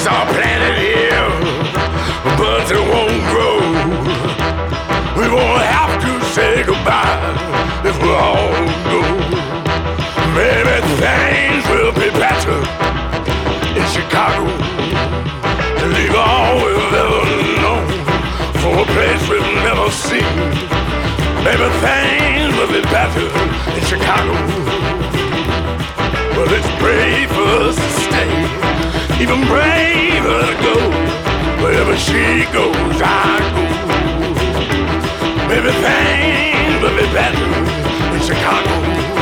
Seeds are planted here, but they won't grow. We won't have to say goodbye if we all go. Maybe things will be better in Chicago. And leave all we've ever known for a place we've never seen. Maybe things will be better in Chicago. Well, it's brave for us to stay, even braver to go. Wherever she goes, I go. Maybe things will be better in Chicago.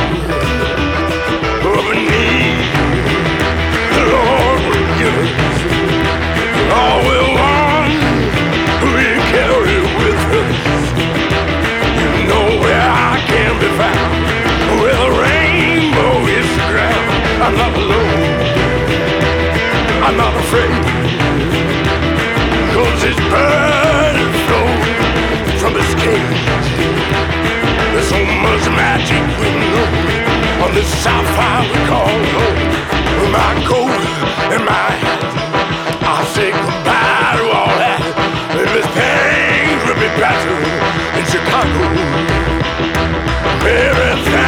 What we need, the Lord will give us. All we want, we carry with us. You know where I can be found, where the rainbow is the ground. I'm not alone, I'm not afraid, 'cause his burden flows from his cage. There's so much magic we know on this Southside we call home. With my coat and my hat, I'll say goodbye to all that. Maybe things will be better in Chicago. Maybe